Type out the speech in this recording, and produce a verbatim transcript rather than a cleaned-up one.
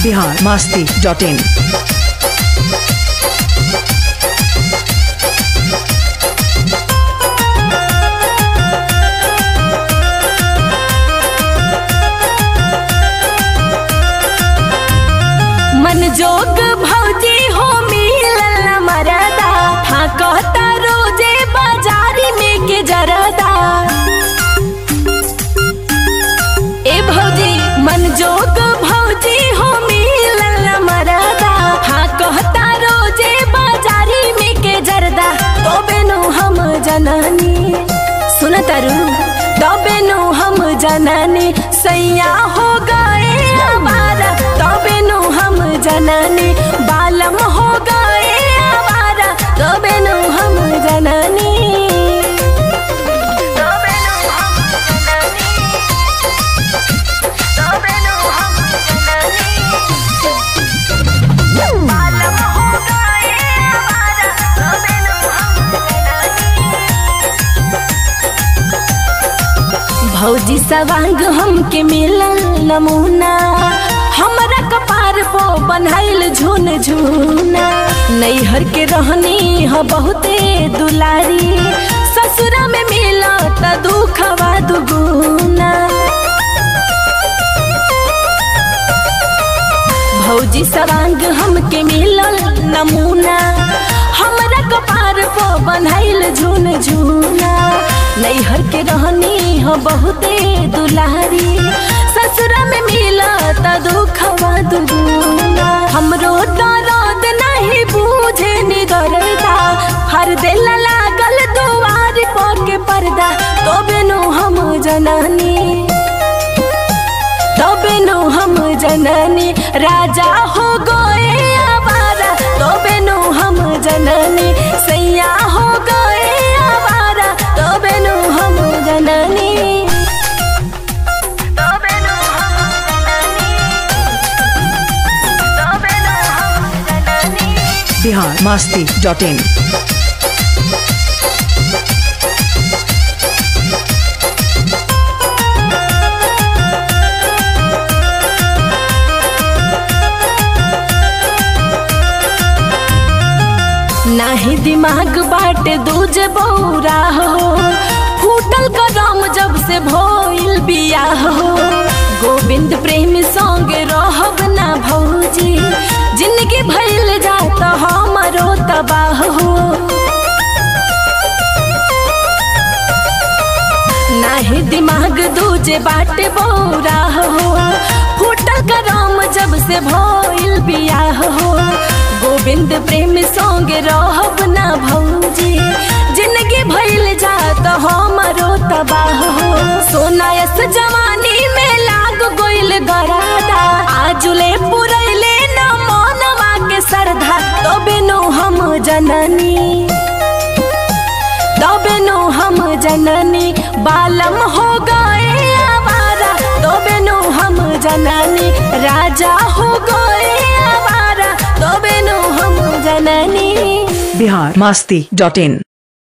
Bihar Masti dot इन। मन जोग भौजी हो मिलल मरदा, हाँ कहता रोजे बाजारी में के जरदा। ए भौजी मन जोग भौजी हो मिलल मरदा, हाँ कहता रोजे बाजारी में के जरदा। तो बेनु हम जननी सुन तरु, तो बेनु हम जननी सैया हो गए हमारा। तो बेनु हम जननी बालम हो गए आवारा। तो बेनु हम जननी, तो बेनु हम जननी, तो बेनु हम जननी बालम हो गए आवारा। तो बेनु हम जननी। भौजी सवांग हमके मिलल नमूना, हमरा कपार पो बनाइल झुन झुना। नैहर के रहनी ह बहुते दुलारी, ससुरा में मिला त दुखवा दुगुना। भौजी सवांग हमके मिलल नमूना, हमरा कपार पो बनाइल झुन झुना। नैहर के रहनी ह बहुते दुलारी, ससुरा में मिला त दुखवा दुगुना। हमरो दर्द नहीं बूझे नि दर्दा, हर दिल लागल दुआर पर के पर्दा। तो बेनु हम जननी, तो बेनु हम जननी राजा हो गए आवारा। तो बेनु हम जननी सैया हो गए आवारा। तो बेनु हम जननी, बिहार मस्ती डॉट इन। नाही दिमाग बाटे दूज बौरा हो, फूटल कदम जब से भइल बियाह हो। गोविंद प्रेम संग रहब ना भौजी, जिंदगी भइल जात हमरो तबाह हो। नाही दिमाग दूजे बाटे बौरा हो, फूटल कदम जब से भइल बियाह हो। गोविंद प्रेम संग रहब ना भौजी, जिंदगी भइल जात हमरो तबाह हो। सोनायस जवानी में लाग गइल गरादा, आजुले पुरैले न मनवा के सरधा। तो बेनु हम जननी, तो बेनु हम जननी बालम हो गए आवारा। तो बेनु हम जननी राजा हो गए आवारा। तो बेनु हम जननी। बिहार मस्ती डॉट इन।